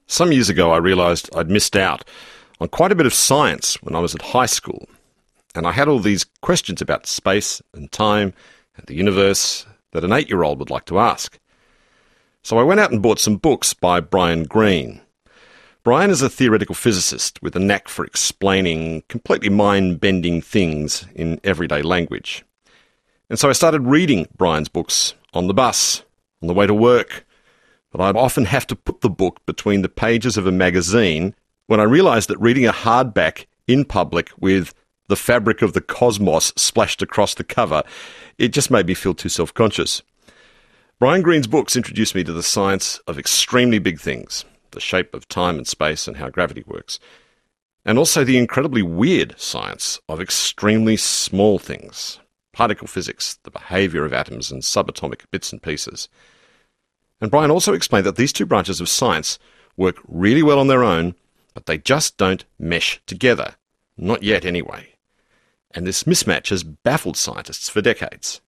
Some years ago, I realised I'd missed out on quite a bit of science when I was at high school. And I had all these questions about space and time and the universe that an 8-year-old would like to ask. So I went out and bought some books by Brian Greene. Brian is a theoretical physicist with a knack for explaining completely mind-bending things in everyday language. And so I started reading Brian's books on the bus, on the way to work. But I'd often have to put the book between the pages of a magazine when I realised that reading a hardback in public with the fabric of the cosmos splashed across the cover, it just made me feel too self-conscious. Brian Greene's books introduced me to the science of extremely big things, the shape of time and space and how gravity works, and also the incredibly weird science of extremely small things, particle physics, the behaviour of atoms and subatomic bits and pieces. And Brian also explained that these two branches of science work really well on their own, but they just don't mesh together. Not yet, anyway. And this mismatch has baffled scientists for decades.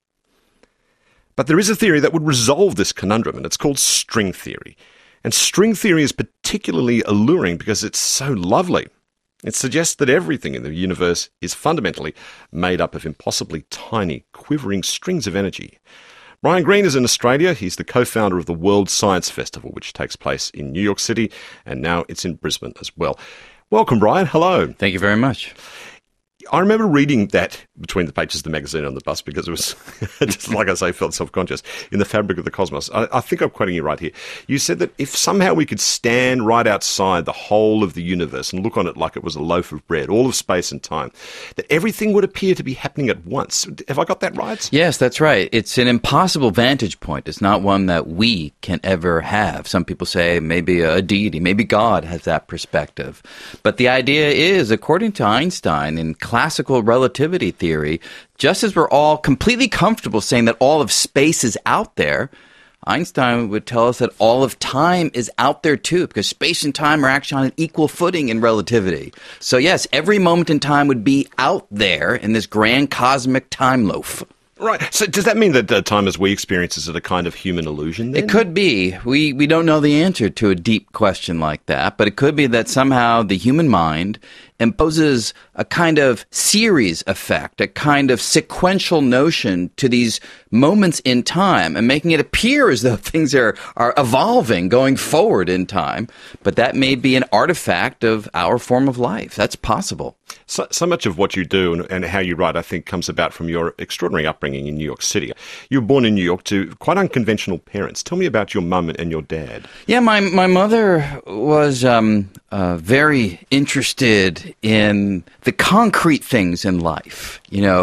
But there is a theory that would resolve this conundrum, and it's called string theory. And string theory is particularly alluring because it's so lovely. It suggests that everything in the universe is fundamentally made up of impossibly tiny, quivering strings of energy. Brian Greene is in Australia. He's the co-founder of the World Science Festival, which takes place in New York City, and now it's in Brisbane as well. Welcome, Brian. Hello. Thank you very much. I remember reading that between the pages of the magazine on the bus because it was, just like I say, felt self-conscious, in the fabric of the cosmos. I think I'm quoting you right here. You said that if somehow we could stand right outside the whole of the universe and look on it like it was a loaf of bread, all of space and time, that everything would appear to be happening at once. Have I got that right? Yes, that's right. It's an impossible vantage point. It's not one that we can ever have. Some people say maybe a deity, maybe God has that perspective. But the idea is, according to Einstein, in classical relativity theory, just as we're all completely comfortable saying that all of space is out there, Einstein would tell us that all of time is out there too, because space and time are actually on an equal footing in relativity. So yes, every moment in time would be out there in this grand cosmic time loaf. Right. So does that mean that time as we experience is a kind of human illusion then? It could be. We don't know the answer to a deep question like that, but it could be that somehow the human mind imposes a kind of series effect, a kind of sequential notion to these moments in time and making it appear as though things are evolving, going forward in time. But that may be an artifact of our form of life. That's possible. So much of what you do and how you write, I think, comes about from your extraordinary upbringing in New York City. You were born in New York to quite unconventional parents. Tell me about your mum and your dad. Yeah, my mother was very interested in the concrete things in life,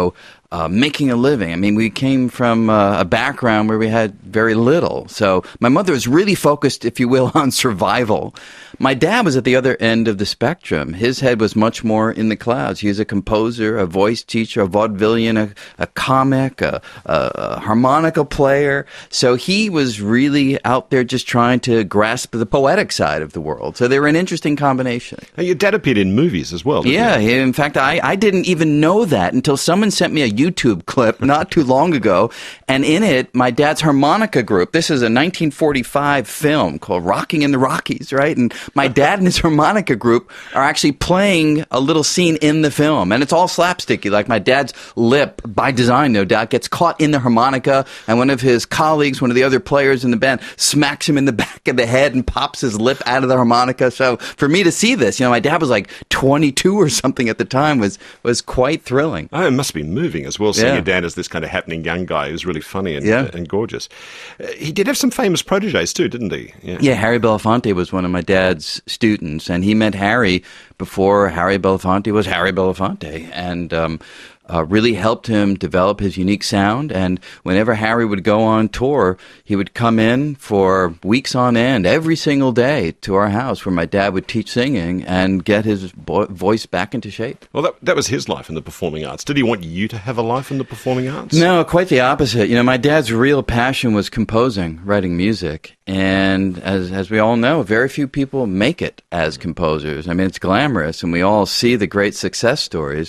making a living. I mean, we came from a background where we had very little. So my mother was really focused, if you will, on survival. My dad was at the other end of the spectrum. His head was much more in the clouds. He was a composer, a voice teacher, a vaudevillian, a comic, a harmonica player. So he was really out there just trying to grasp the poetic side of the world. So they were an interesting combination. Now, your dad appeared in movies as well, didn't he? In fact, I didn't even know that until someone sent me a YouTube clip not too long ago. And in it, my dad's harmonica group, this is a 1945 film called Rocking in the Rockies, right? And my dad and his harmonica group are actually playing a little scene in the film. And it's all slapsticky. Like my dad's lip, by design, no doubt, gets caught in the harmonica. And one of his colleagues, one of the other players in the band, smacks him in the back of the head and pops his lip out of the harmonica. So for me to see this, my dad was like 22 or something at the time, was quite thrilling. Oh, it must be moving as well, seeing your dad as this kind of happening young guy who's really funny and gorgeous. He did have some famous proteges too, didn't he? Yeah, Harry Belafonte was one of my dad's students, and he met Harry before Harry Belafonte was Harry Belafonte, and really helped him develop his unique sound. And whenever Harry would go on tour, he would come in for weeks on end, every single day, to our house where my dad would teach singing and get his voice back into shape. Well, that was his life in the performing arts. Did he want you to have a life in the performing arts? No, quite the opposite. My dad's real passion was composing, writing music. And as we all know, very few people make it as composers. I mean, it's glamorous, and we all see the great success stories.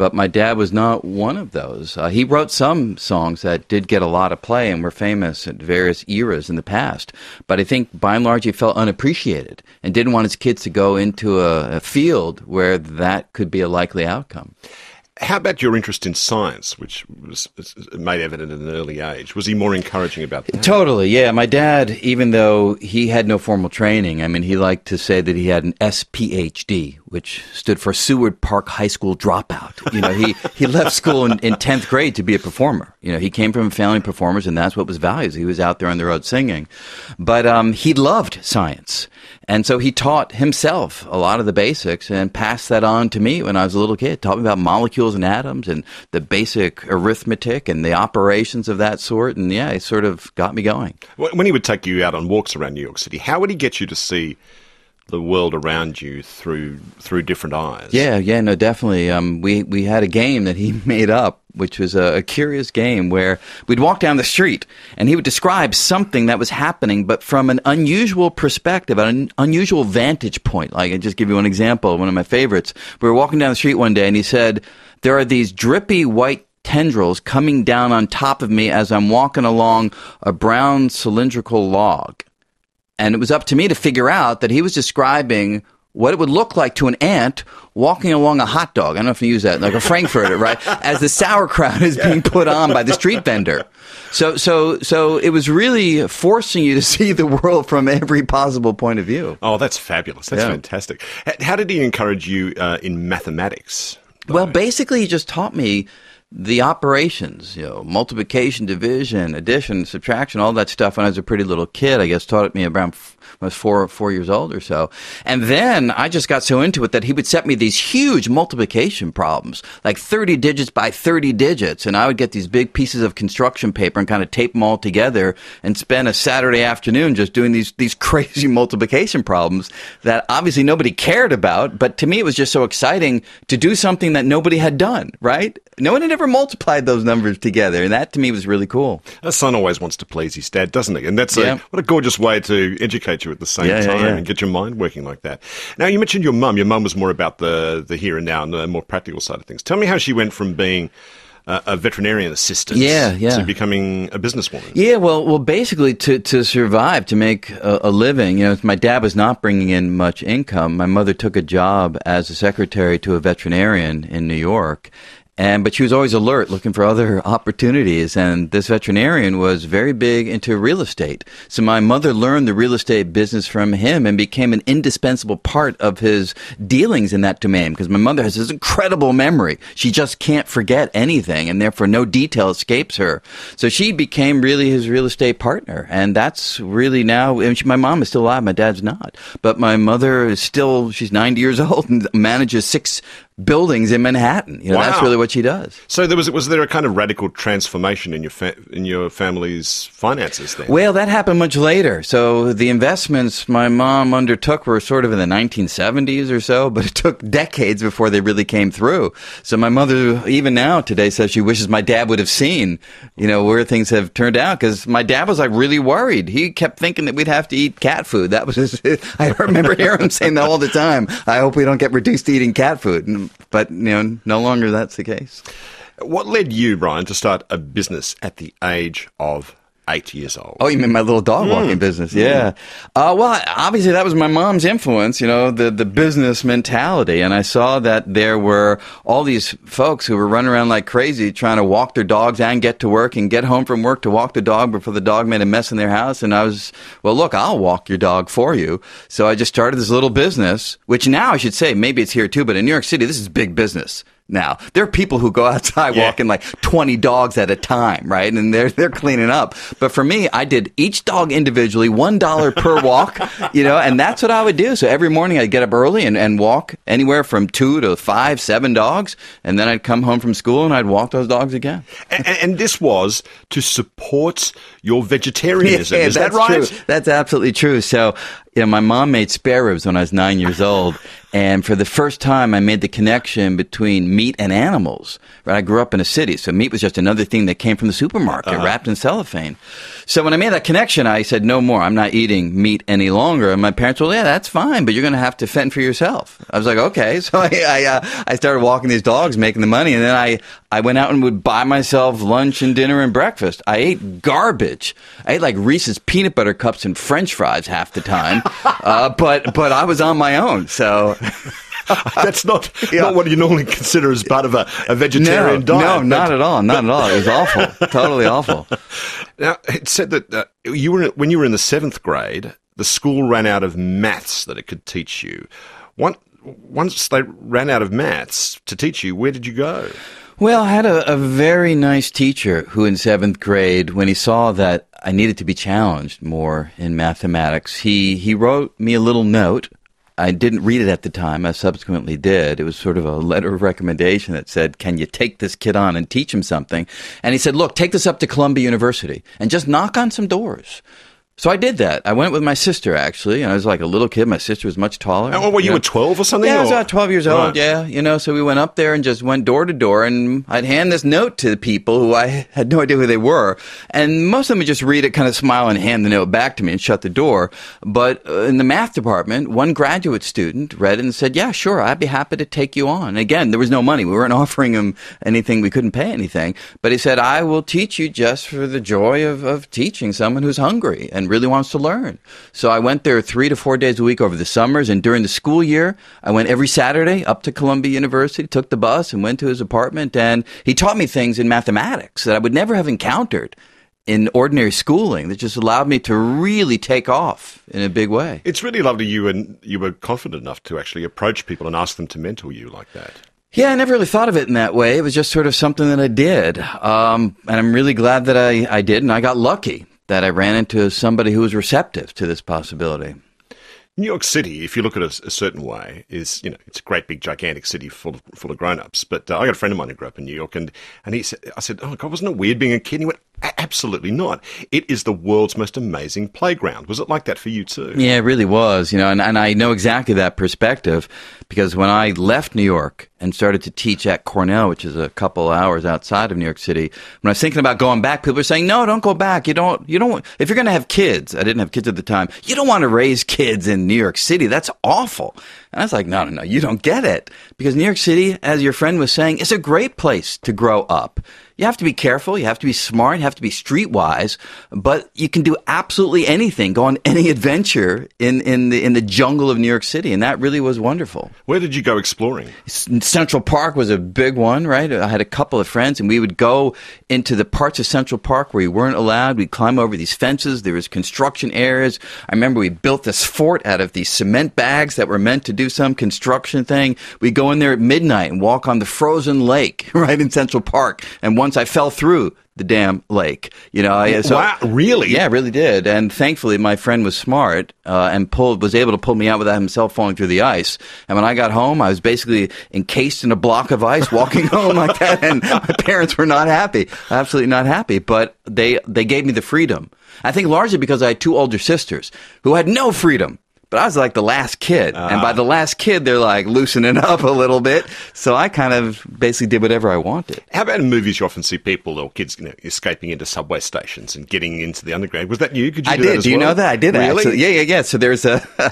But my dad was not one of those. He wrote some songs that did get a lot of play and were famous at various eras in the past. But I think by and large he felt unappreciated and didn't want his kids to go into a field where that could be a likely outcome. How about your interest in science, which was made evident at an early age? Was he more encouraging about that? Totally, yeah. My dad, even though he had no formal training, I mean, he liked to say that he had an SPHD, which stood for Seward Park High School dropout. You know, he left school in 10th grade to be a performer. You know, he came from a family of performers, and that's what was valued. He was out there on the road singing. But he loved science. And so he taught himself a lot of the basics and passed that on to me when I was a little kid. Taught me about molecules and atoms and the basic arithmetic and the operations of that sort. And yeah, it sort of got me going. When he would take you out on walks around New York City, how would he get you to see the world around you through different eyes? Yeah, no, definitely. We had a game that he made up, which was a curious game where we'd walk down the street and he would describe something that was happening, but from an unusual perspective, an unusual vantage point. Like, I'll just give you one example, one of my favorites. We were walking down the street one day and he said, there are these drippy white tendrils coming down on top of me as I'm walking along a brown cylindrical log. And it was up to me to figure out that he was describing what it would look like to an ant walking along a hot dog. I don't know if you use that, like a Frankfurter, right? As the sauerkraut is being put on by the street vendor. So it was really forcing you to see the world from every possible point of view. Oh, that's fabulous. That's fantastic. How did he encourage you in mathematics? Well, basically, he just taught me the operations, you know, multiplication, division, addition, subtraction, all that stuff when I was a pretty little kid. I guess taught it me around when I was four years old or so. And then I just got so into it that he would set me these huge multiplication problems, like 30 digits by 30 digits. And I would get these big pieces of construction paper and kind of tape them all together and spend a Saturday afternoon just doing these crazy multiplication problems that obviously nobody cared about. But to me, it was just so exciting to do something that nobody had done, right? No one had ever multiplied those numbers together, and that to me was really cool. A son always wants to please his dad, doesn't he? And that's what a gorgeous way to educate you at the same time and get your mind working like that. Now, you mentioned your mum. Your mum was more about the here and now and the more practical side of things. Tell me how she went from being a veterinarian assistant to becoming a businesswoman. Yeah, well, basically to survive, to make a living, you know, my dad was not bringing in much income. My mother took a job as a secretary to a veterinarian in New York. But she was always alert, looking for other opportunities. And this veterinarian was very big into real estate. So my mother learned the real estate business from him and became an indispensable part of his dealings in that domain. Because my mother has this incredible memory. She just can't forget anything, and therefore no detail escapes her. So she became really his real estate partner. And that's really now, my mom is still alive, my dad's not. But my mother is still, she's 90 years old and manages 6 buildings in Manhattan. You know, that's really what she does. So was there a kind of radical transformation in your family's finances then? Well, that happened much later. So the investments my mom undertook were sort of in the 1970s or so, but it took decades before they really came through. So my mother, even now today, says she wishes my dad would have seen, you know, where things have turned out, because my dad was like really worried. He kept thinking that we'd have to eat cat food. That was I remember hearing him saying that all the time. I hope we don't get reduced to eating cat food. But, you know, no longer that's the case. What led you, Brian, to start a business at the age of 8 years old? Oh, you mean my little dog walking business? Yeah. Well, obviously that was my mom's influence, you know, the business mentality. And I saw that there were all these folks who were running around like crazy trying to walk their dogs and get to work and get home from work to walk the dog before the dog made a mess in their house. And I was, well, look, I'll walk your dog for you. So I just started this little business, which now I should say, maybe it's here too, but in New York City, this is big business. Now, there are people who go outside walking like 20 dogs at a time, right? And they're cleaning up. But for me, I did each dog individually, $1 per walk, you know, and that's what I would do. So every morning I'd get up early and walk anywhere from 2 to 5, 7 dogs. And then I'd come home from school and I'd walk those dogs again. And this was to support your vegetarianism. Is that right? True. That's absolutely true. So my mom made spare ribs when I was 9 years old. And for the first time, I made the connection between meat and animals. Right? I grew up in a city, so meat was just another thing that came from the supermarket, wrapped in cellophane. So when I made that connection, I said, no more. I'm not eating meat any longer. And my parents were, yeah, that's fine, but you're going to have to fend for yourself. I was like, okay. So I started walking these dogs, making the money, and then I went out and would buy myself lunch and dinner and breakfast. I ate garbage. I ate like Reese's peanut butter cups and French fries half the time. But I was on my own, so... That's not what you normally consider as part of a vegetarian diet. No, not at all. Not at all. It was awful. Totally awful. Now, it said that when you were in the 7th grade, the school ran out of maths that it could teach you. Once they ran out of maths to teach you, where did you go? Well, I had a very nice teacher who in 7th grade, when he saw that I needed to be challenged more in mathematics, he wrote me a little note. I didn't read it at the time. I subsequently did. It was sort of a letter of recommendation that said, can you take this kid on and teach him something? And he said, look, take this up to Columbia University and just knock on some doors. So I did that. I went with my sister, actually, and I was like a little kid. My sister was much taller. Oh, you were 12 or something? Yeah, I was about 12 years old, yeah. So we went up there and just went door to door, and I'd hand this note to the people who I had no idea who they were. And most of them would just read it, kind of smile, and hand the note back to me and shut the door. But in the math department, one graduate student read it and said, yeah, sure, I'd be happy to take you on. And again, there was no money. We weren't offering him anything. We couldn't pay anything. But he said, I will teach you just for the joy of teaching someone who's hungry and really wants to learn. So I went there 3 to 4 days a week over the summers, and during the school year, I went every Saturday up to Columbia University, took the bus and went to his apartment, and he taught me things in mathematics that I would never have encountered in ordinary schooling that just allowed me to really take off in a big way. It's really lovely you were confident enough to actually approach people and ask them to mentor you like that. Yeah, I never really thought of it in that way. It was just sort of something that I did. And I'm really glad that I did, and I got lucky that I ran into somebody who was receptive to this possibility. New York City, if you look at it a certain way, is, it's a great big gigantic city full of grown-ups. But I got a friend of mine who grew up in New York, and I said, oh God, wasn't it weird being a kid? And he went, absolutely not. It is the world's most amazing playground. Was it like that for you too? Yeah, it really was. And I know exactly that perspective, because when I left New York and started to teach at Cornell, which is a couple hours outside of New York City, when I was thinking about going back, people were saying, no, don't go back. You don't, if you're going to have kids, I didn't have kids at the time, you don't want to raise kids in New York City. That's awful. And I was like, no, you don't get it. Because New York City, as your friend was saying, is a great place to grow up. You have to be careful, you have to be smart, you have to be streetwise, but you can do absolutely anything, go on any adventure in the jungle of New York City, and that really was wonderful. Where did you go exploring? Central Park was a big one, right? I had a couple of friends, and we would go into the parts of Central Park where we weren't allowed. We'd climb over these fences. There was construction areas. I remember we built this fort out of these cement bags that were meant to do some construction thing. We'd go in there at midnight and walk on the frozen lake right in Central Park, and once I fell through the damn lake, wow, really? Yeah, really did. And thankfully, my friend was smart and was able to pull me out without himself falling through the ice. And when I got home, I was basically encased in a block of ice, walking home like that. And my parents were not happy, absolutely not happy. But they gave me the freedom. I think largely because I had 2 older sisters who had no freedom. But I was like the last kid. And by the last kid, they're like loosening up a little bit. So I kind of basically did whatever I wanted. How about in movies you often see people or kids escaping into subway stations and getting into the underground? Was that you? Could you do that as well? Do you know that? I did really? Actually. Yeah. So there's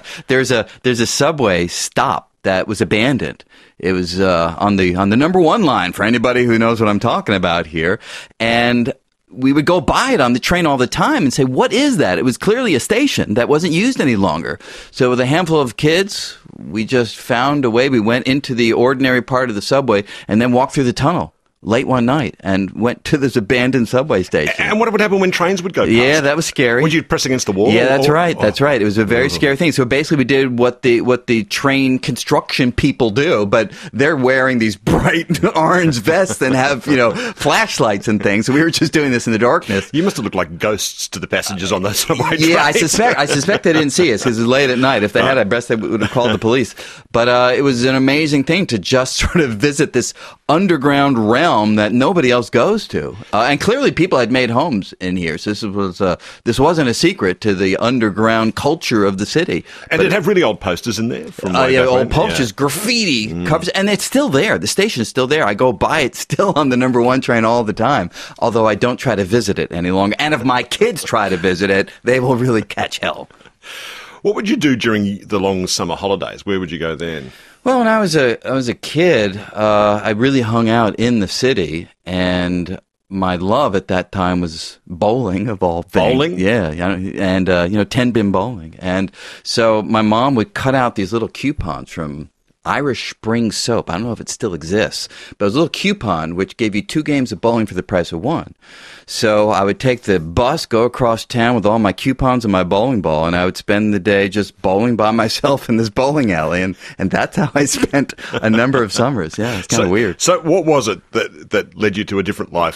a subway stop that was abandoned. It was on the number 1 line, for anybody who knows what I'm talking about here. And we would go by it on the train all the time and say, what is that? It was clearly a station that wasn't used any longer. So with a handful of kids, we just found a way. We went into the ordinary part of the subway and then walked through the tunnel late one night and went to this abandoned subway station. And what would happen when trains would go past? Yeah, that was scary. Would you press against the wall? Yeah, that's right. That's right. It was a very scary thing. So basically we did what the train construction people do, but they're wearing these bright orange vests and have, flashlights and things. So we were just doing this in the darkness. You must have looked like ghosts to the passengers on those subway trains. Yeah, I suspect they didn't see us because it was late at night. If they had, I guess they would have called the police. But it was an amazing thing to just sort of visit this underground realm realm that nobody else goes to. And clearly people had made homes in here. So this wasn't a secret to the underground culture of the city. And it'd have really old posters in there from way back old when. posters, graffiti covers, and it's still there. The station is still there. I go by it still on the number 1 train all the time, although I don't try to visit it any longer. And if my kids try to visit it, they will really catch hell. What would you do during the long summer holidays? Where would you go then? Well, when I was a kid, I really hung out in the city, and my love at that time was bowling, of all things. Bowling? Yeah, and 10-pin bowling. And so my mom would cut out these little coupons from Irish Spring Soap. I don't know if it still exists, but it was a little coupon which gave you 2 games of bowling for the price of 1. So I would take the bus, go across town with all my coupons and my bowling ball, and I would spend the day just bowling by myself in this bowling alley, and that's how I spent a number of summers. Yeah, it's kind of weird. So what was it that led you to a different life,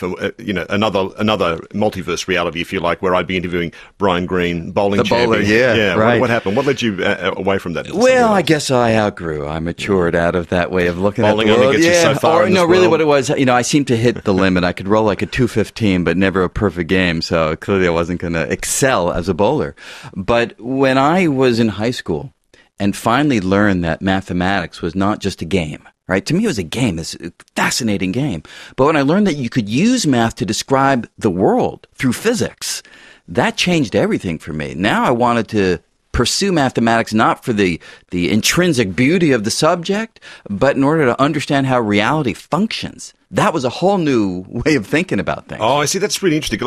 another multiverse reality, if you like, where I'd be interviewing Brian Green, bowling champion? Bowler, yeah, right. What happened? What led you away from that? Well, I guess I outgrew. I matured out of that way of looking bowling at the world. Only gets you so far in this really world. what it was, I seemed to hit the limit. I could roll like a 215, but never a perfect game, so clearly I wasn't going to excel as a bowler. But when I was in high school and finally learned that mathematics was not just a game, right? To me, it was a game. It's a fascinating game. But when I learned that you could use math to describe the world through physics, that changed everything for me. Now I wanted to pursue mathematics not for the intrinsic beauty of the subject, but in order to understand how reality functions. That was a whole new way of thinking about things. Oh, I see. That's really interesting.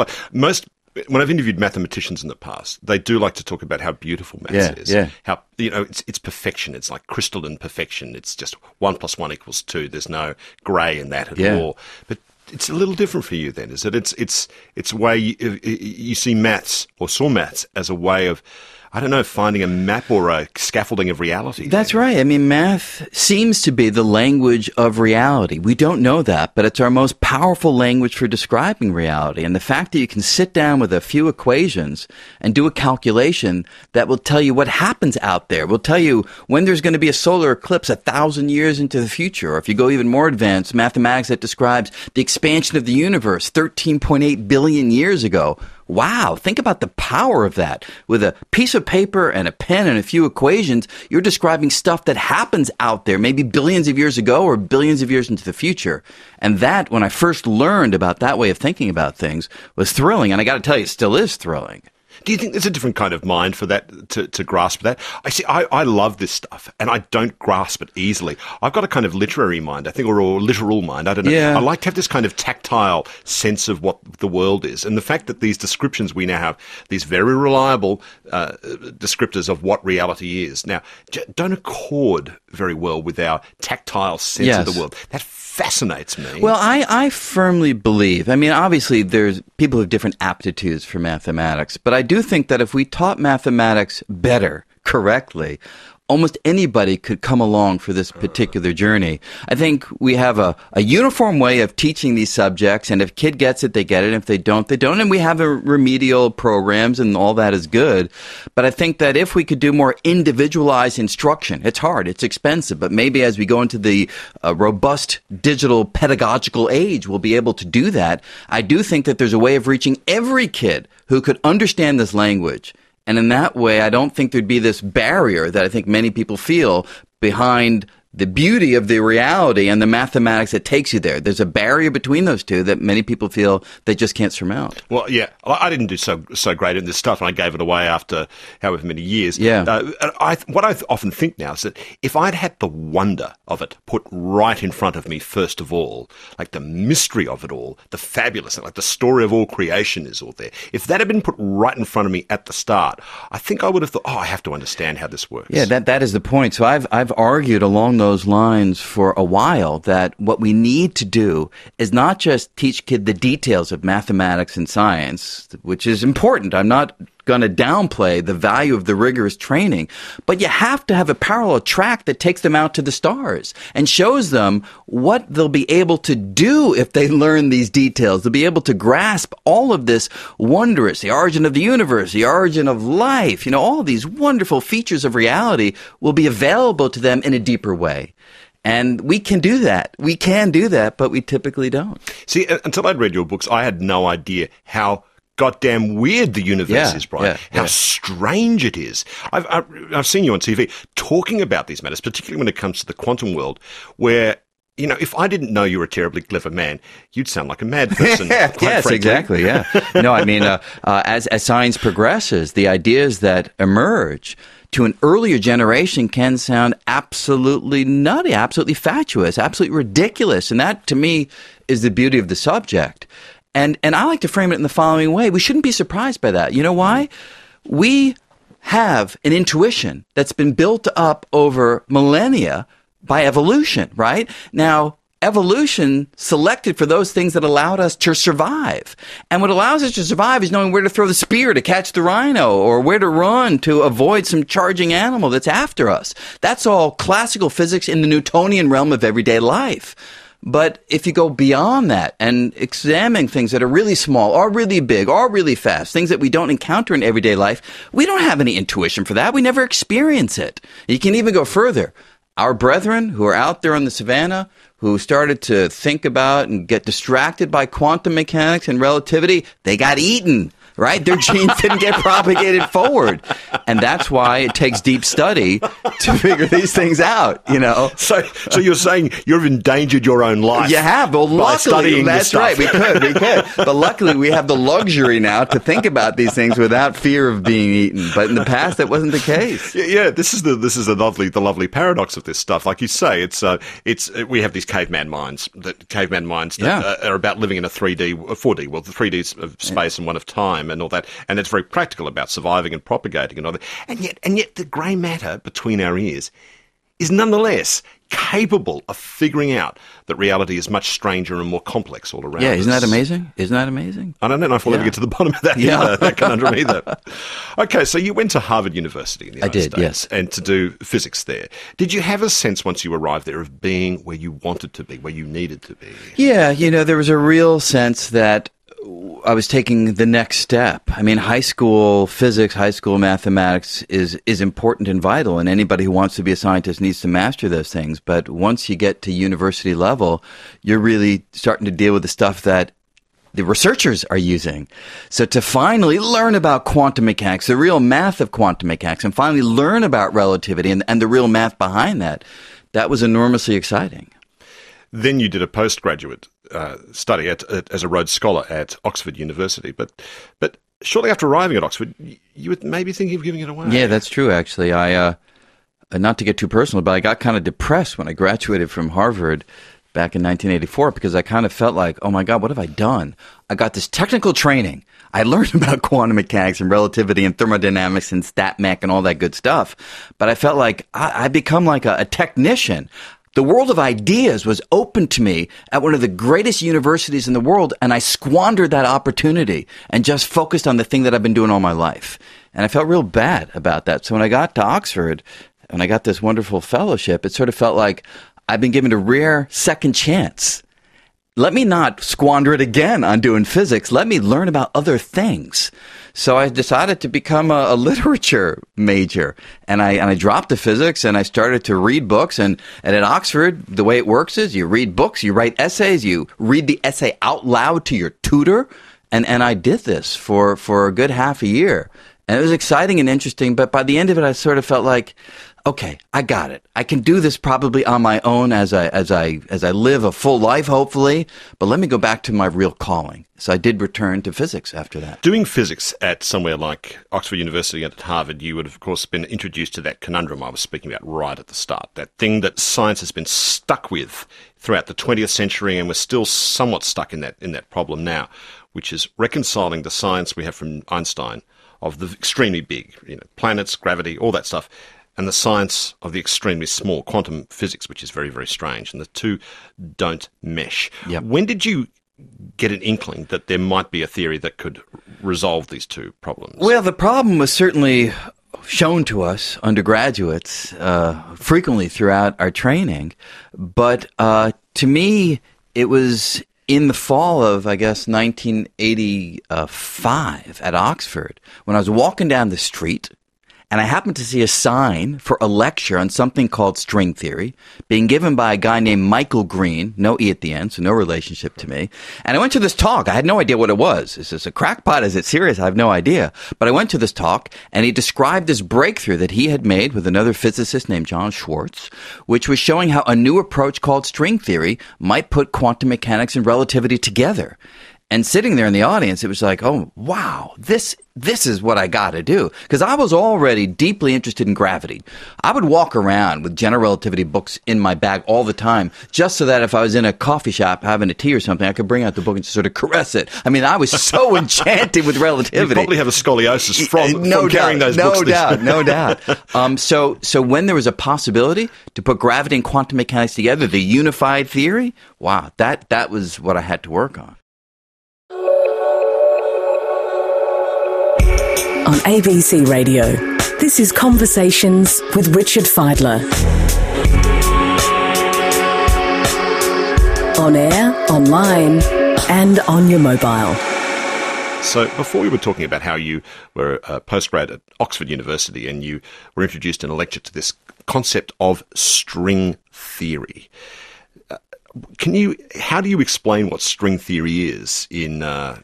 When I've interviewed mathematicians in the past, they do like to talk about how beautiful maths is. Yeah. How it's perfection. It's like crystalline perfection. It's just 1 + 1 = 2. There's no grey in that at all. But it's a little different for you then, is it? It's a way you see maths or saw maths as a way of, I don't know, finding a map or a scaffolding of reality. That's right. I mean, math seems to be the language of reality. We don't know that, but it's our most powerful language for describing reality. And the fact that you can sit down with a few equations and do a calculation that will tell you what happens out there, will tell you when there's going to be a solar eclipse 1,000 years into the future. Or if you go even more advanced, mathematics that describes the expansion of the universe 13.8 billion years ago. Wow, think about the power of that. With a piece of paper and a pen and a few equations, you're describing stuff that happens out there, maybe billions of years ago or billions of years into the future. And that, when I first learned about that way of thinking about things, was thrilling. And I got to tell you, it still is thrilling. Do you think there's a different kind of mind for that, to grasp that? I love this stuff, and I don't grasp it easily. I've got a kind of literary mind, I think, or a literal mind. I don't know. Yeah. I like to have this kind of tactile sense of what the world is. And the fact that these descriptions we now have, these very reliable descriptors of what reality is, now don't accord very well with our tactile sense of the world. That fascinates me. Well, I firmly believe, I mean, obviously there's people who have different aptitudes for mathematics, but I do think that if we taught mathematics better, correctly, almost anybody could come along for this particular journey. I think we have a uniform way of teaching these subjects, and if a kid gets it, they get it. If they don't, they don't. And we have remedial programs, and all that is good. But I think that if we could do more individualized instruction, it's hard, it's expensive, but maybe as we go into the robust digital pedagogical age, we'll be able to do that. I do think that there's a way of reaching every kid who could understand this language. And in that way, I don't think there'd be this barrier that I think many people feel behind the beauty of the reality and the mathematics that takes you there. There's a barrier between those two that many people feel they just can't surmount. Well, yeah, I didn't do so great in this stuff, and I gave it away after however many years. Yeah. What I often think now is that if I'd had the wonder of it put right in front of me first of all, like the mystery of it all, the fabulous, like the story of all creation is all there, if that had been put right in front of me at the start, I think I would have thought, I have to understand how this works. Yeah, that is the point. So I've argued along those lines for a while that what we need to do is not just teach kid the details of mathematics and science, which is important. I'm not going to downplay the value of the rigorous training, but you have to have a parallel track that takes them out to the stars and shows them what they'll be able to do if they learn these details. They'll be able to grasp all of this wondrous, the origin of the universe, the origin of life, all these wonderful features of reality will be available to them in a deeper way. And we can do that. We can do that, but we typically don't. See, until I'd read your books, I had no idea how goddamn weird the universe is, Brian. How strange it is. I've seen you on TV talking about these matters, particularly when it comes to the quantum world, where, you know, if I didn't know you were a terribly clever man, you'd sound like a mad person. Yes, frankly. Exactly. Yeah. No, I mean, as science progresses, the ideas that emerge to an earlier generation can sound absolutely nutty, absolutely fatuous, absolutely ridiculous, and that, to me, is the beauty of the subject. And I like to frame it in the following way: we shouldn't be surprised by that. You know why? We have an intuition that's been built up over millennia by evolution, right? Now, evolution selected for those things that allowed us to survive. And what allows us to survive is knowing where to throw the spear to catch the rhino, or where to run to avoid some charging animal that's after us. That's all classical physics in the Newtonian realm of everyday life. But if you go beyond that and examine things that are really small or really big or really fast, things that we don't encounter in everyday life, we don't have any intuition for that. We never experience it. You can even go further. Our brethren who are out there on the savannah, who started to think about and get distracted by quantum mechanics and relativity, they got eaten, right? Their genes didn't get propagated forward. And that's why it takes deep study to figure these things out, you know? So you're saying you've endangered your own life. You have. Well, by luckily, studying that's this stuff. right. We could. But luckily, we have the luxury now to think about these things without fear of being eaten. But in the past, that wasn't the case. Yeah, this is the lovely paradox of this stuff. Like you say, we have these caveman minds that are about living in a 4D world, the 3D of space and one of time and all that, and it's very practical about surviving and propagating and all that. And yet the grey matter between our ears is nonetheless capable of figuring out that reality is much stranger and more complex all around us. Yeah, isn't that amazing? Isn't that amazing? I don't know if we'll ever get to the bottom of that, that conundrum either. Okay, so you went to Harvard University in the United States, yes. And to do physics there. Did you have a sense once you arrived there of being where you wanted to be, where you needed to be? Yeah, there was a real sense that I was taking the next step. I mean, high school physics, high school mathematics is important and vital, and anybody who wants to be a scientist needs to master those things. But once you get to university level, you're really starting to deal with the stuff that the researchers are using. So to finally learn about quantum mechanics, the real math of quantum mechanics, and finally learn about relativity and the real math behind that, that was enormously exciting. Then you did a postgraduate study as a Rhodes Scholar at Oxford University. But shortly after arriving at Oxford, you were maybe thinking of giving it away. Yeah, that's true, actually. I not to get too personal, but I got kind of depressed when I graduated from Harvard back in 1984 because I kind of felt like, oh my God, what have I done? I got this technical training. I learned about quantum mechanics and relativity and thermodynamics and stat mech and all that good stuff. But I felt like I'd become like a technician. The world of ideas was open to me at one of the greatest universities in the world, and I squandered that opportunity and just focused on the thing that I've been doing all my life. And I felt real bad about that. So when I got to Oxford and I got this wonderful fellowship, it sort of felt like I've been given a rare second chance. Let me not squander it again on doing physics. Let me learn about other things. So I decided to become a literature major, and I dropped the physics and I started to read books. And at Oxford, the way it works is you read books, you write essays, you read the essay out loud to your tutor. And I did this for a good half a year. And it was exciting and interesting, but by the end of it, I sort of felt like, okay, I got it. I can do this probably on my own as I live a full life, hopefully. But let me go back to my real calling. So I did return to physics after that. Doing physics at somewhere like Oxford University and at Harvard, you would have, of course, been introduced to that conundrum I was speaking about right at the start. That thing that science has been stuck with throughout the 20th century, and we're still somewhat stuck in that problem now, which is reconciling the science we have from Einstein of the extremely big, planets, gravity, all that stuff, and the science of the extremely small, quantum physics, which is very, very strange, and the two don't mesh. Yep. When did you get an inkling that there might be a theory that could resolve these two problems? Well, the problem was certainly shown to us undergraduates frequently throughout our training, but to me, it was in the fall of, I guess, 1985 at Oxford, when I was walking down the street, and I happened to see a sign for a lecture on something called string theory being given by a guy named Michael Green, no E at the end, so no relationship to me. And I went to this talk. I had no idea what it was. Is this a crackpot? Is it serious? I have no idea. But I went to this talk, and he described this breakthrough that he had made with another physicist named John Schwartz, which was showing how a new approach called string theory might put quantum mechanics and relativity together. And sitting there in the audience, it was like, oh, wow, this is what I got to do. Because I was already deeply interested in gravity. I would walk around with general relativity books in my bag all the time, just so that if I was in a coffee shop having a tea or something, I could bring out the book and just sort of caress it. I mean, I was so enchanted with relativity. You probably have a scoliosis from carrying those books. No doubt. So when there was a possibility to put gravity and quantum mechanics together, the unified theory, wow, that was what I had to work on. On ABC Radio, this is Conversations with Richard Fidler. On air, online, and on your mobile. So before we were talking about how you were a postgrad at Oxford University and you were introduced in a lecture to this concept of string theory. How do you explain what string theory is in a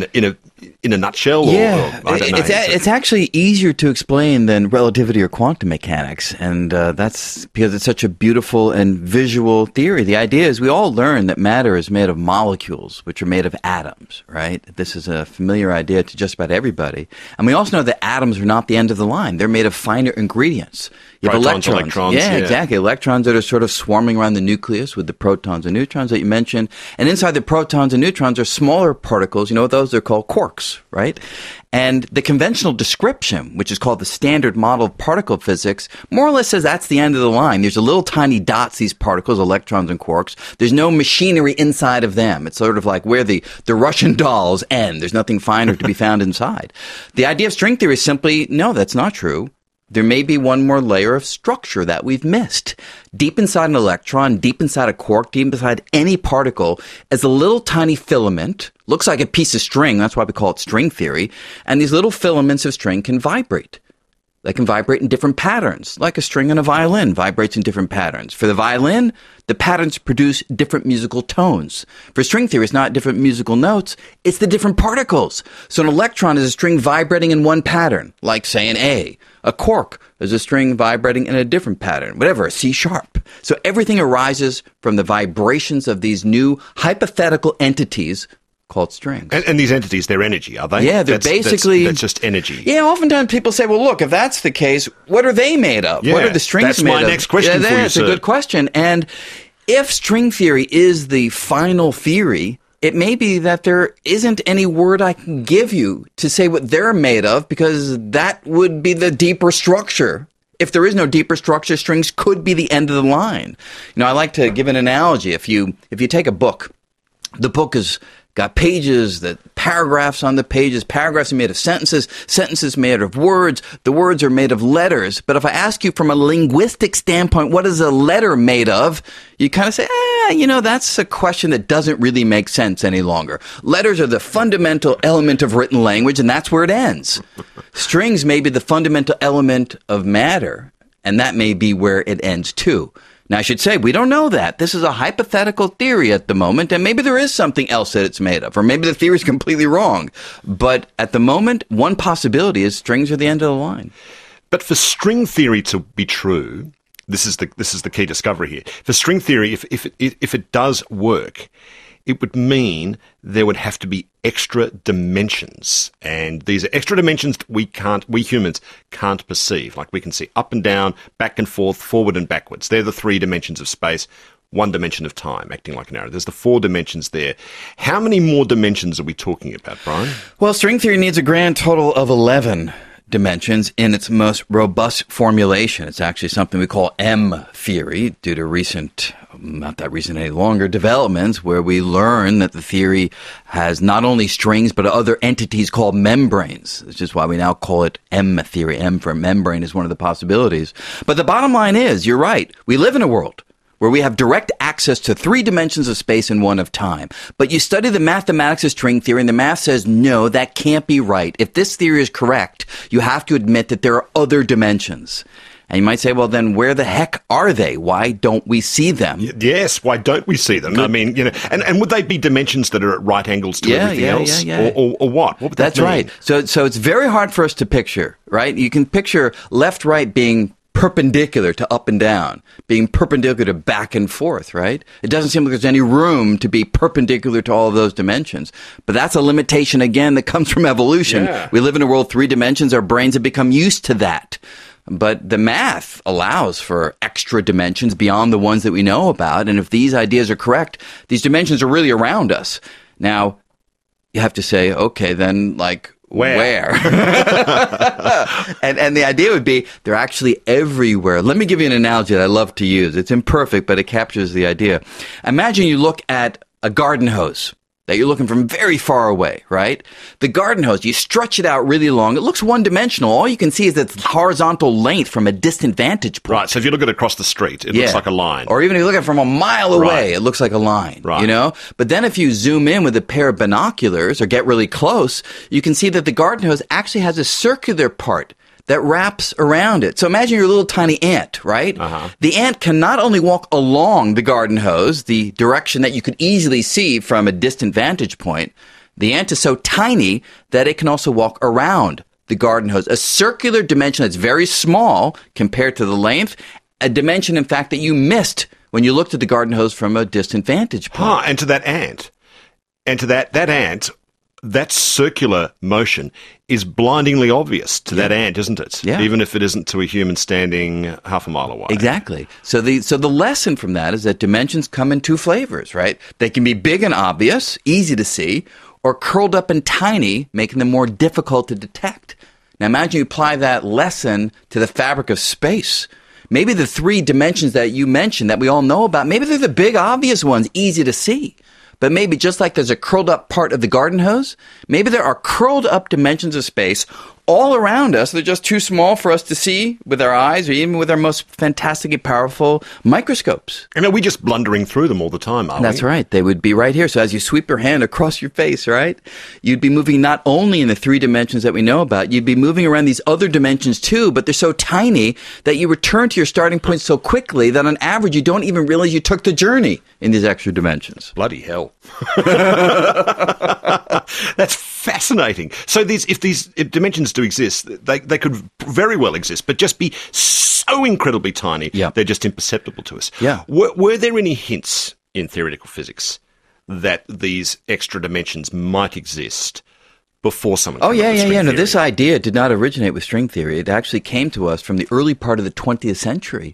nutshell? Yeah, or I don't know. It's actually easier to explain than relativity or quantum mechanics, and that's because it's such a beautiful and visual theory. The idea is we all learn that matter is made of molecules, which are made of atoms, right? This is a familiar idea to just about everybody. And we also know that atoms are not the end of the line. They're made of finer ingredients. You have electrons. Yeah, exactly. Electrons that are sort of swarming around the nucleus with the protons and neutrons that you mentioned. And inside the protons and neutrons are smaller particles. You know what those are called? Quarks, right? And the conventional description, which is called the standard model of particle physics, more or less says that's the end of the line. There's a little tiny dots, these particles, electrons and quarks. There's no machinery inside of them. It's sort of like where the Russian dolls end. There's nothing finer to be found inside. The idea of string theory is simply, no, that's not true. There may be one more layer of structure that we've missed. Deep inside an electron, deep inside a quark, deep inside any particle is a little tiny filament. Looks like a piece of string. That's why we call it string theory. And these little filaments of string can vibrate. They can vibrate in different patterns, like a string on a violin vibrates in different patterns. For the violin, the patterns produce different musical tones. For string theory, it's not different musical notes, it's the different particles. So an electron is a string vibrating in one pattern, like, say, an A. A quark is a string vibrating in a different pattern, whatever, a C sharp. So everything arises from the vibrations of these new hypothetical entities called strings. And these entities, they're energy, are they? Yeah, that's just energy. Yeah, oftentimes people say, well, look, if that's the case, what are they made of? Yeah, what are the strings made of? That's my next question for you, That's a good question. And if string theory is the final theory, it may be that there isn't any word I can give you to say what they're made of, because that would be the deeper structure. If there is no deeper structure, strings could be the end of the line. You know, I like to give an analogy. If you take a book, the book has got pages, paragraphs on the pages. Paragraphs are made of sentences. Sentences made of words. The words are made of letters. But if I ask you from a linguistic standpoint, what is a letter made of? You kind of say, that's a question that doesn't really make sense any longer. Letters are the fundamental element of written language, and that's where it ends. Strings may be the fundamental element of matter, and that may be where it ends too. Now, I should say, we don't know that. This is a hypothetical theory at the moment, and maybe there is something else that it's made of, or maybe the theory is completely wrong. But at the moment, one possibility is strings are the end of the line. But for string theory to be true, this is the key discovery here. For string theory, if it does work, it would mean there would have to be extra dimensions. And these are extra dimensions that we humans can't perceive. Like we can see up and down, back and forth, forward and backwards. They're the 3 dimensions of space, 1 dimension of time, acting like an arrow. There's the 4 dimensions there. How many more dimensions are we talking about, Brian? Well, string theory needs a grand total of 11 dimensions in its most robust formulation. It's actually something we call M theory due to not that recent any longer, developments where we learn that the theory has not only strings but other entities called membranes, which is why we now call it M theory. M for membrane is one of the possibilities. But the bottom line is, you're right, we live in a world where we have direct access access to 3 dimensions of space and 1 of time. But you study the mathematics of string theory, and the math says, no, that can't be right. If this theory is correct, you have to admit that there are other dimensions. And you might say, well, then where the heck are they? Why don't we see them? Yes, why don't we see them? I mean, and would they be dimensions that are at right angles to everything else? Or what? What would that That's mean? right. So it's very hard for us to picture, right? You can picture left, right being perpendicular to up and down, being perpendicular to back and forth, right? It doesn't seem like there's any room to be perpendicular to all of those dimensions. But that's a limitation, again, that comes from evolution. Yeah. We live in a world 3 dimensions. Our brains have become used to that. But the math allows for extra dimensions beyond the ones that we know about. And if these ideas are correct, these dimensions are really around us. Now, you have to say, okay, then, like, where? and the idea would be they're actually everywhere. Let me give you an analogy that I love to use. It's imperfect, but it captures the idea. Imagine you look at a garden hose that you're looking from very far away, right? The garden hose, you stretch it out really long. It looks one-dimensional. All you can see is its horizontal length from a distant vantage point. Right, so if you look at it across the street, it looks like a line. Or even if you look at it from a mile away, it looks like a line, you know? But then if you zoom in with a pair of binoculars or get really close, you can see that the garden hose actually has a circular part that wraps around it. So imagine you're a little tiny ant, right? The ant can not only walk along the garden hose, the direction that you could easily see from a distant vantage point, the ant is so tiny that it can also walk around the garden hose. A circular dimension that's very small compared to the length, a dimension, in fact, that you missed when you looked at the garden hose from a distant vantage point. And to that ant, that circular motion is blindingly obvious to that ant, isn't it? Yeah. Even if it isn't to a human standing half a mile away. Exactly. So the lesson from that is that dimensions come in 2 flavors, right? They can be big and obvious, easy to see, or curled up and tiny, making them more difficult to detect. Now imagine you apply that lesson to the fabric of space. Maybe the 3 dimensions that you mentioned that we all know about, maybe they're the big obvious ones, easy to see. But maybe just like there's a curled up part of the garden hose, maybe there are curled up dimensions of space all around us. They're just too small for us to see with our eyes or even with our most fantastically powerful microscopes. And are we just blundering through them all the time, are we? That's right. They would be right here. So as you sweep your hand across your face, right, you'd be moving not only in the 3 dimensions that we know about, you'd be moving around these other dimensions too, but they're so tiny that you return to your starting point so quickly that on average you don't even realize you took the journey in these extra dimensions. Bloody hell. That's fascinating. So if these dimensions do exist, they could very well exist, but just be so incredibly tiny, they're just imperceptible to us. Yeah. Were there any hints in theoretical physics that these extra dimensions might exist before someone came up with string No, theory? this idea did not originate with string theory. It actually came to us from the early part of the 20th century.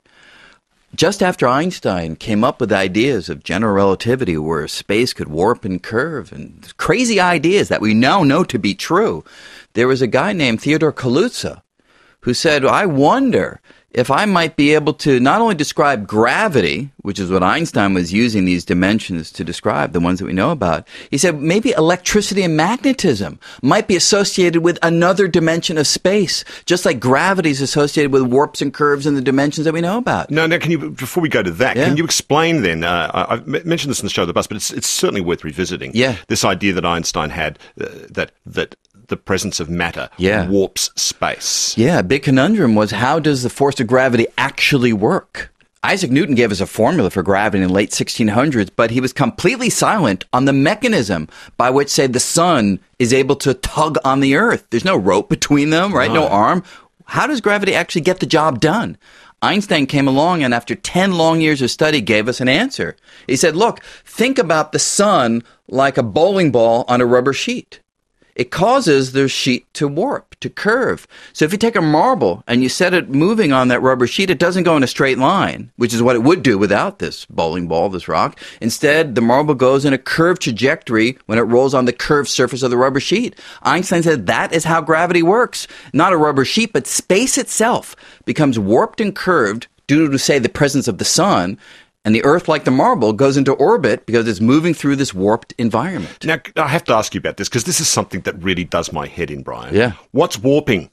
Just after Einstein came up with ideas of general relativity where space could warp and curve and crazy ideas that we now know to be true, there was a guy named Theodore Kaluza who said, I wonder if I might be able to not only describe gravity, which is what Einstein was using these dimensions to describe, the ones that we know about. He said maybe electricity and magnetism might be associated with another dimension of space, just like gravity is associated with warps and curves in the dimensions that we know about. No, can you, before we go to that, can you explain then, I've mentioned this in the show, The Bus, but it's certainly worth revisiting. Yeah. This idea that Einstein had, that the presence of matter warps space. Yeah, a big conundrum was how does the force of gravity actually work? Isaac Newton gave us a formula for gravity in the late 1600s, but he was completely silent on the mechanism by which, say, the sun is able to tug on the earth. There's no rope between them, right? No arm. How does gravity actually get the job done? Einstein came along and after 10 long years of study gave us an answer. He said, look, think about the sun like a bowling ball on a rubber sheet. It causes the sheet to warp, to curve. So if you take a marble and you set it moving on that rubber sheet, it doesn't go in a straight line, which is what it would do without this bowling ball, this rock. Instead, the marble goes in a curved trajectory when it rolls on the curved surface of the rubber sheet. Einstein said that is how gravity works. Not a rubber sheet, but space itself becomes warped and curved due to, say, the presence of the sun. And the Earth, like the marble, goes into orbit because it's moving through this warped environment. Now, I have to ask you about this because this is something that really does my head in, Brian. Yeah. What's warping?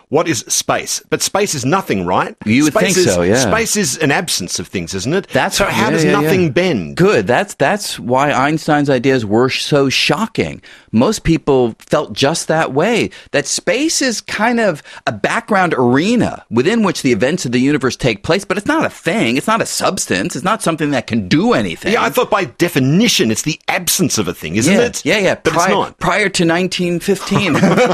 what is space? But space is nothing, right? You would think so, yeah. Space is an absence of things, isn't it? That's so how does nothing bend? Good. That's why Einstein's ideas were so shocking. Most people felt just that way, that space is kind of a background arena within which the events of the universe take place, but it's not a thing. It's not a substance. It's not something that can do anything. Yeah, I thought by definition it's the absence of a thing, isn't it? Yeah. But it's not. Prior to 1915.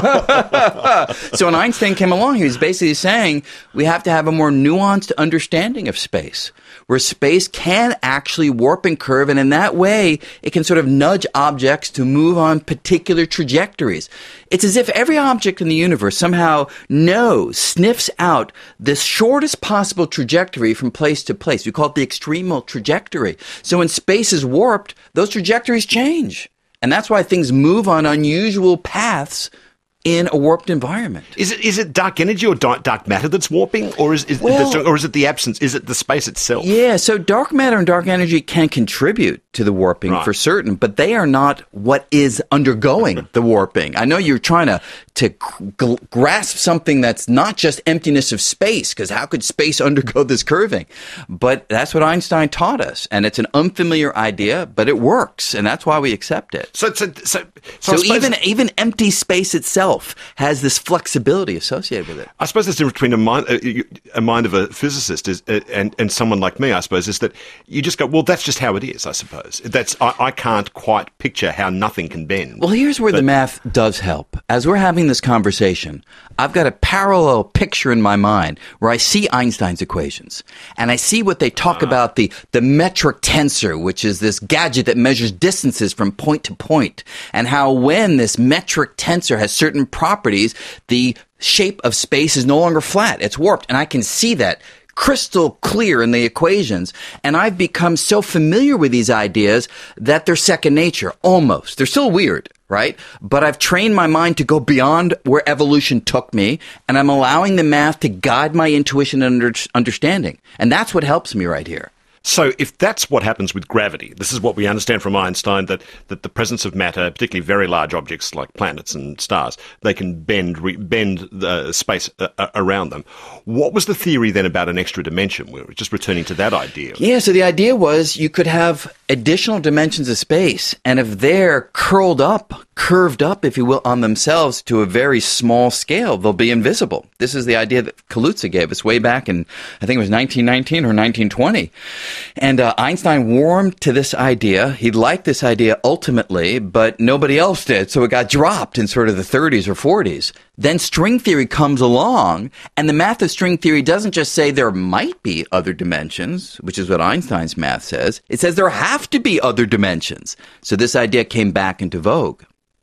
So when Einstein came along, he was basically saying we have to have a more nuanced understanding of space, where space can actually warp and curve, and in that way, it can sort of nudge objects to move on particular trajectories. It's as if every object in the universe somehow sniffs out the shortest possible trajectory from place to place. We call it the extremal trajectory. So when space is warped, those trajectories change. And that's why things move on unusual paths in a warped environment. Is it dark energy or dark matter that's warping, or is it the absence? Is it the space itself? Yeah, so dark matter and dark energy can contribute to the warping for certain, but they are not what is undergoing the warping. I know you're trying to grasp something that's not just emptiness of space, because how could space undergo this curving? But that's what Einstein taught us, and it's an unfamiliar idea, but it works, and that's why we accept it. So even empty space itself has this flexibility associated with it. I suppose the difference between a mind of a physicist and someone like me, I suppose, is that you just go, well, that's just how it is, I suppose. I can't quite picture how nothing can bend. Well, here's where the math does help. As we're having this conversation, I've got a parallel picture in my mind where I see Einstein's equations, and I see what they talk about, the metric tensor, which is this gadget that measures distances from point to point, and how when this metric tensor has certain properties, the shape of space is no longer flat. It's warped. And I can see that crystal clear in the equations. And I've become so familiar with these ideas that they're second nature, almost. They're still weird, right? But I've trained my mind to go beyond where evolution took me, and I'm allowing the math to guide my intuition and understanding. And that's what helps me right here. So if that's what happens with gravity, this is what we understand from Einstein, that the presence of matter, particularly very large objects like planets and stars, they can bend the space around them. What was the theory then about an extra dimension? We were just returning to that idea. Yeah, so the idea was you could have additional dimensions of space, and if they're curved up, if you will, on themselves to a very small scale, they'll be invisible. This is the idea that Kaluza gave us way back in, I think it was 1919 or 1920. And Einstein warmed to this idea. He liked this idea ultimately, but nobody else did, so it got dropped in sort of the 30s or 40s. Then string theory comes along, and the math of string theory doesn't just say there might be other dimensions, which is what Einstein's math says. It says there have to be other dimensions. So this idea came back into vogue.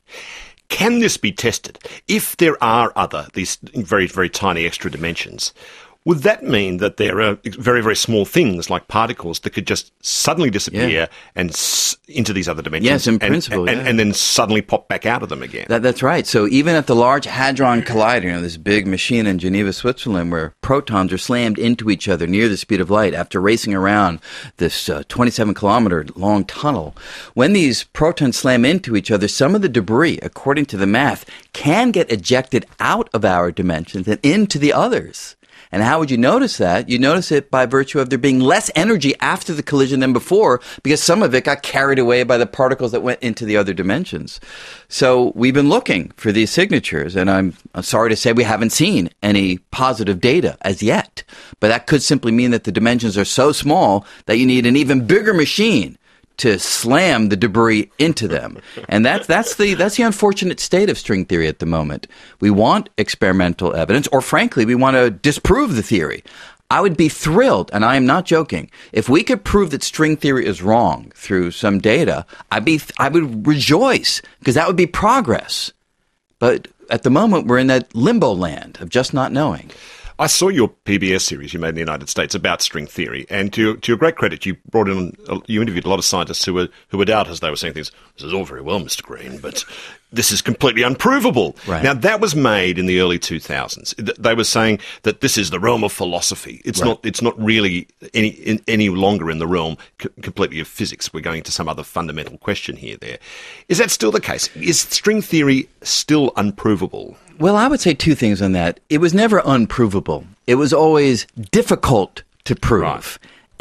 Can this be tested? If there are these very, very tiny extra dimensions, would that mean that there are very, very small things like particles that could just suddenly disappear and into these other dimensions? Yes, in principle, and then suddenly pop back out of them again. That's right. So even at the Large Hadron Collider, this big machine in Geneva, Switzerland, where protons are slammed into each other near the speed of light after racing around this 27-kilometer long tunnel, when these protons slam into each other, some of the debris, according to the math, can get ejected out of our dimensions and into the others. And how would you notice that? You notice it by virtue of there being less energy after the collision than before, because some of it got carried away by the particles that went into the other dimensions. So we've been looking for these signatures, and I'm sorry to say we haven't seen any positive data as yet. But that could simply mean that the dimensions are so small that you need an even bigger machine to slam the debris into them. And that's the unfortunate state of string theory at the moment. We want experimental evidence, or frankly, we want to disprove the theory. I would be thrilled, and I am not joking, if we could prove that string theory is wrong through some data, I would rejoice, because that would be progress. But at the moment, we're in that limbo land of just not knowing. I saw your PBS series you made in the United States about string theory, and to your great credit, you interviewed a lot of scientists who were doubters. They were saying things, this is all very well, Mr. Green, but this is completely unprovable. Right. Now, that was made in the early 2000s. They were saying that this is the realm of philosophy. It's not really any longer in the realm completely of physics. We're going to some other fundamental question here. There. Is that still the case? Is string theory still unprovable? Well, I would say two things on that. It was never unprovable. It was always difficult to prove. Right.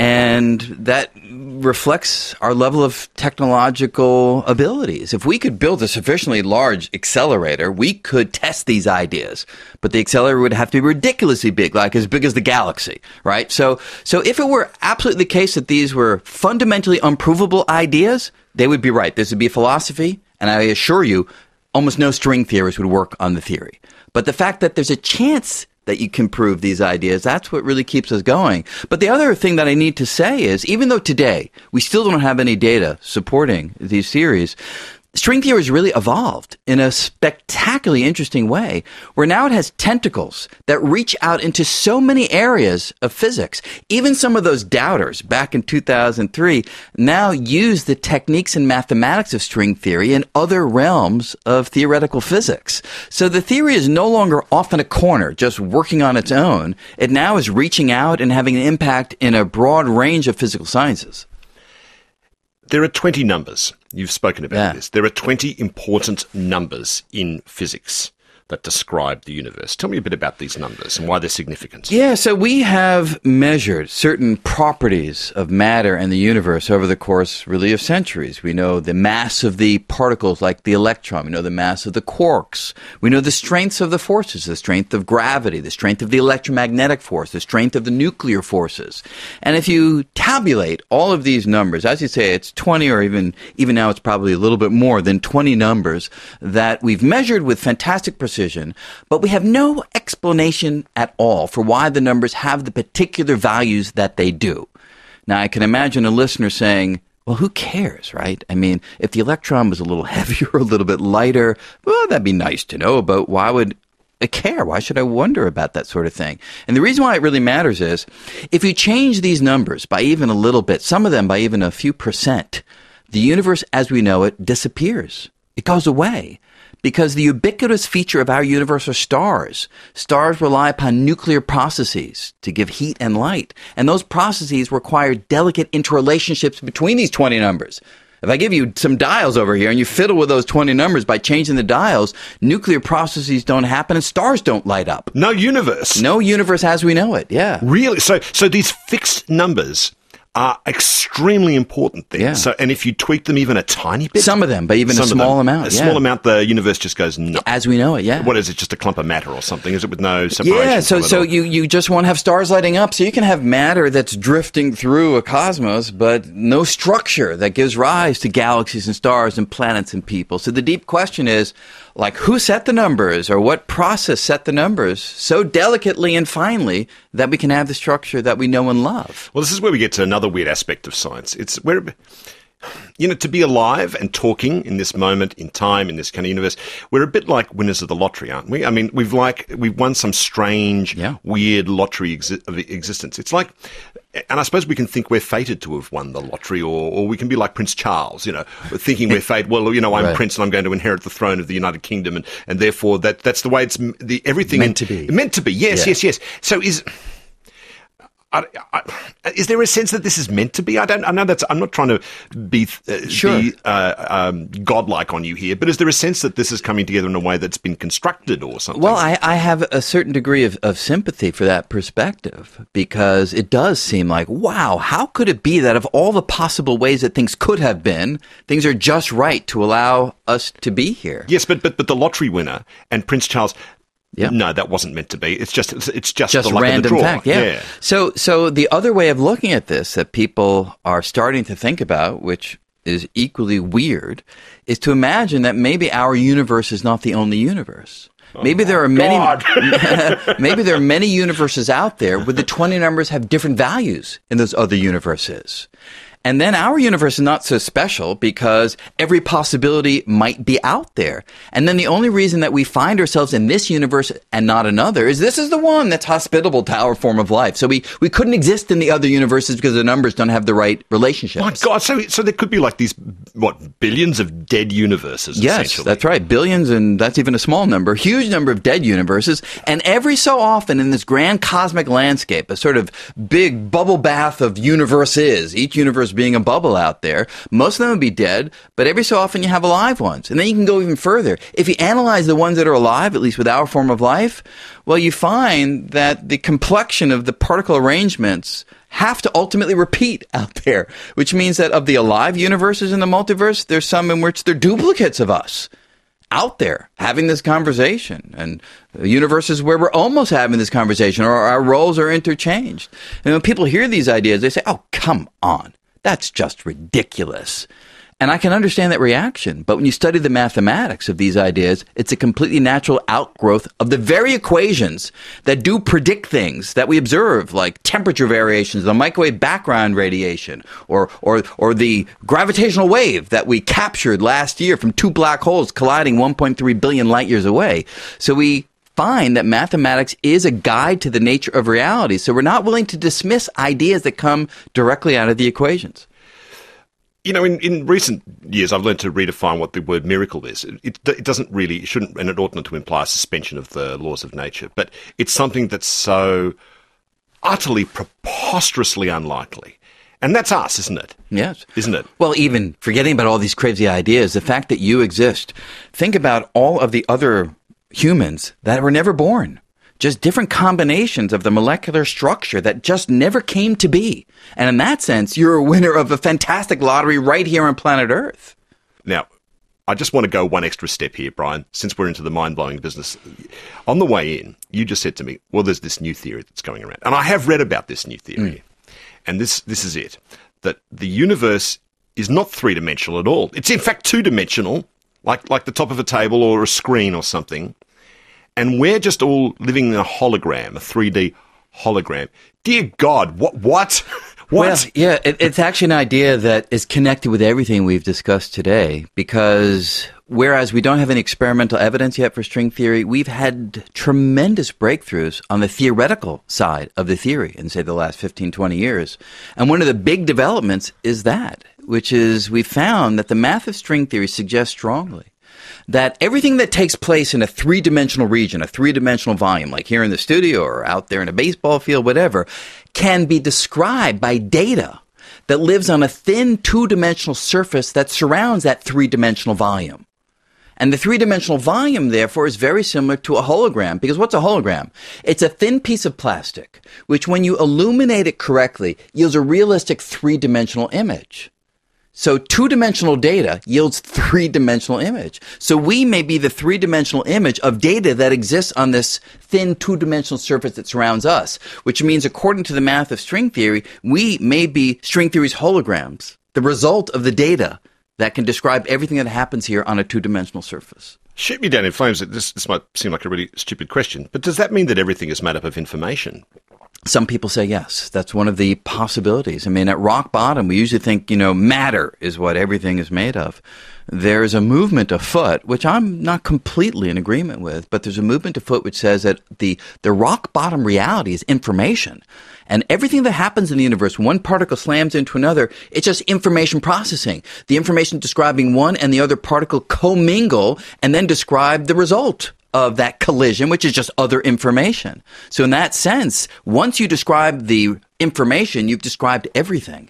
And that reflects our level of technological abilities. If we could build a sufficiently large accelerator, we could test these ideas. But the accelerator would have to be ridiculously big as the galaxy, right? So if it were absolutely the case that these were fundamentally unprovable ideas, they would be right. This would be philosophy, and I assure you, almost no string theorists would work on the theory. But the fact that there's a chance that you can prove these ideas, that's what really keeps us going. But the other thing that I need to say is, even though today we still don't have any data supporting these theories, string theory has really evolved in a spectacularly interesting way, where now it has tentacles that reach out into so many areas of physics. Even some of those doubters back in 2003 now use the techniques and mathematics of string theory in other realms of theoretical physics. So the theory is no longer off in a corner, just working on its own. It now is reaching out and having an impact in a broad range of physical sciences. There are 20 numbers. You've spoken about this. There are 20 important numbers in physics that describe the universe. Tell me a bit about these numbers and why they're significant. Yeah, so we have measured certain properties of matter and the universe over the course, really, of centuries. We know the mass of the particles, like the electron. We know the mass of the quarks. We know the strengths of the forces, the strength of gravity, the strength of the electromagnetic force, the strength of the nuclear forces. And if you tabulate all of these numbers, as you say, it's 20, or even now it's probably a little bit more than 20 numbers that we've measured with fantastic precision, but we have no explanation at all for why the numbers have the particular values that they do. Now, I can imagine a listener saying, well, who cares, right? I mean, if the electron was a little heavier, a little bit lighter, well, that'd be nice to know, but why would I care? Why should I wonder about that sort of thing? And the reason why it really matters is, if you change these numbers by even a little bit, some of them by even a few percent, the universe as we know it disappears. It goes away. Because the ubiquitous feature of our universe are stars. Stars rely upon nuclear processes to give heat and light. And those processes require delicate interrelationships between these 20 numbers. If I give you some dials over here and you fiddle with those 20 numbers by changing the dials, nuclear processes don't happen and stars don't light up. No universe. No universe as we know it, yeah. Really? So these fixed numbers are extremely important then. Yeah. So, and if you tweak them even a tiny bit? Some of them, but even a small amount. A small amount, the universe just goes nuts. As we know it, yeah. What is it, just a clump of matter or something? Is it with no separation? Yeah, so you just won't have stars lighting up. So you can have matter that's drifting through a cosmos, but no structure that gives rise to galaxies and stars and planets and people. So the deep question is, like, who set the numbers, or what process set the numbers so delicately and finely that we can have the structure that we know and love? Well, this is where we get to another weird aspect of science. It's where, to be alive and talking in this moment in time, in this kind of universe, we're a bit like winners of the lottery, aren't we? I mean, we've won some strange, weird lottery of existence. It's like, and I suppose we can think we're fated to have won the lottery, or we can be like Prince Charles, thinking we're fated. Well, I'm right. Prince and I'm going to inherit the throne of the United Kingdom, and therefore that's the way it's everything meant to be. Meant to be. Yes, yeah. yes. So is there a sense that this is meant to be? I'm not trying to be godlike on you here, but is there a sense that this is coming together in a way that's been constructed or something? Well, I have a certain degree of sympathy for that perspective, because it does seem like, wow, how could it be that of all the possible ways that things could have been, things are just right to allow us to be here? Yes, but the lottery winner and Prince Charles. Yeah. No, that wasn't meant to be. It's just the luck random of the draw. fact. Yeah. So the other way of looking at this that people are starting to think about, which is equally weird, is to imagine that maybe our universe is not the only universe. Maybe there are many. Maybe there are many universes out there where the 20 numbers have different values in those other universes. And then our universe is not so special because every possibility might be out there. And then the only reason that we find ourselves in this universe and not another is this is the one that's hospitable to our form of life. So we couldn't exist in the other universes because the numbers don't have the right relationships. My God, so there could be like these, billions of dead universes, yes, essentially. That's right. Billions, and that's even a small number, huge number of dead universes. And every so often in this grand cosmic landscape, a sort of big bubble bath of universes, each universe being a bubble out there, most of them would be dead, but every so often you have alive ones. And then you can go even further. If you analyze the ones that are alive, at least with our form of life, well, you find that the complexion of the particle arrangements have to ultimately repeat out there, which means that of the alive universes in the multiverse, there's some in which they're duplicates of us out there having this conversation, and universes where we're almost having this conversation or our roles are interchanged. And when people hear these ideas, they say, oh, come on, that's just ridiculous. And I can understand that reaction. But when you study the mathematics of these ideas, it's a completely natural outgrowth of the very equations that do predict things that we observe, like temperature variations, the microwave background radiation, or the gravitational wave that we captured last year from two black holes colliding 1.3 billion light years away. So we find that mathematics is a guide to the nature of reality. So we're not willing to dismiss ideas that come directly out of the equations. You know, in recent years, I've learned to redefine what the word miracle is. It doesn't really, it shouldn't, and it ought not to imply a suspension of the laws of nature, but it's something that's so utterly, preposterously unlikely. And that's us, isn't it? Yes. Isn't it? Well, even forgetting about all these crazy ideas, the fact that you exist, think about all of the other humans that were never born. Just different combinations of the molecular structure that just never came to be. And in that sense, you're a winner of a fantastic lottery right here on planet Earth. Now, I just want to go one extra step here, Brian, since we're into the mind-blowing business. On the way in, you just said to me, well, there's this new theory that's going around. And I have read about this new theory. And this is it, that the universe is not three-dimensional at all. It's in fact two-dimensional, like the top of a table or a screen or something. And we're just all living in a hologram, a 3D hologram. Dear God, what? What? Well, yeah, it's actually an idea that is connected with everything we've discussed today, because whereas we don't have any experimental evidence yet for string theory, we've had tremendous breakthroughs on the theoretical side of the theory in, say, the last 15, 20 years. And one of the big developments is that, which is we found that the math of string theory suggests strongly that everything that takes place in a three-dimensional region, a three-dimensional volume, like here in the studio or out there in a baseball field, whatever, can be described by data that lives on a thin two-dimensional surface that surrounds that three-dimensional volume. And the three-dimensional volume, therefore, is very similar to a hologram, because what's a hologram? It's a thin piece of plastic, which when you illuminate it correctly, yields a realistic three-dimensional image. So two-dimensional data yields three-dimensional image. So we may be the three-dimensional image of data that exists on this thin two-dimensional surface that surrounds us, which means according to the math of string theory, we may be string theory's holograms, the result of the data that can describe everything that happens here on a two-dimensional surface. Shoot me down in flames. This might seem like a really stupid question, but does that mean that everything is made up of information? Some people say yes. That's one of the possibilities. I mean, at rock bottom, we usually think, matter is what everything is made of. There's a movement afoot, which I'm not completely in agreement with, but there's a movement afoot which says that the rock bottom reality is information. And everything that happens in the universe, one particle slams into another, it's just information processing. The information describing one and the other particle commingle and then describe the result of that collision, which is just other information. So in that sense, once you describe the information, you've described everything.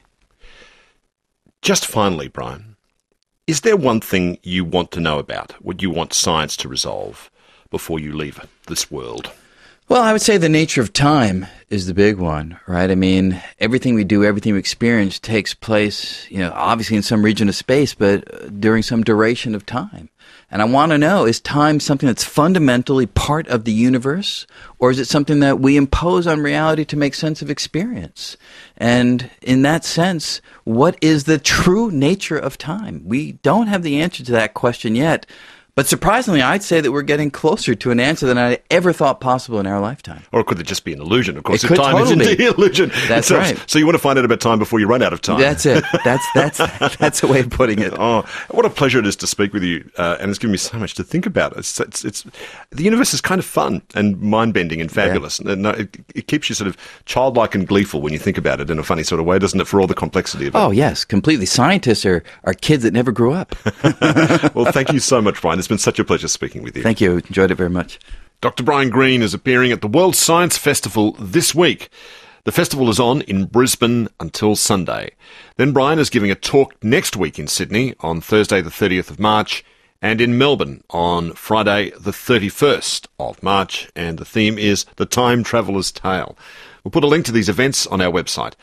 Just finally, Brian, is there one thing you want to know about, what you want science to resolve before you leave this world? Well, I would say the nature of time is the big one, right? I mean, everything we do, everything we experience takes place, obviously in some region of space, but during some duration of time. And I want to know, is time something that's fundamentally part of the universe, or is it something that we impose on reality to make sense of experience? And in that sense, what is the true nature of time? We don't have the answer to that question yet, But surprisingly, I'd say that we're getting closer to an answer than I ever thought possible in our lifetime. Or could it just be an illusion? Of course, It could time is totally. indeed an illusion. That's So- right. So you want to find out about time before you run out of time. That's it. That's a way of putting it. Oh, what a pleasure it is to speak with you, and it's given me so much to think about. It's the universe is kind of fun and mind-bending and fabulous, and it keeps you sort of childlike and gleeful when you think about it in a funny sort of way, doesn't it, for all the complexity of it? Oh, yes, completely. Scientists are kids that never grew up. Well, thank you so much, Brian. It's been such a pleasure speaking with you. Thank you. Enjoyed it very much. Dr. Brian Greene is appearing at the World Science Festival this week. The festival is on in Brisbane until Sunday. Then Brian is giving a talk next week in Sydney on Thursday the 30th of March and in Melbourne on Friday the 31st of March. And the theme is The Time Traveller's Tale. We'll put a link to these events on our website,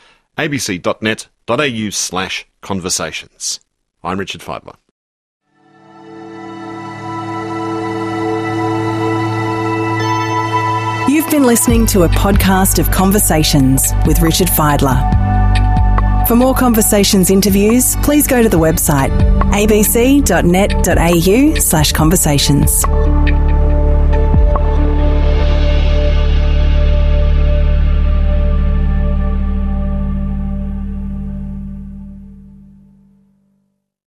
abc.net.au/conversations. I'm Richard Feidler. You've been listening to a podcast of Conversations with Richard Feidler. For more Conversations interviews, please go to the website abc.net.au/conversations.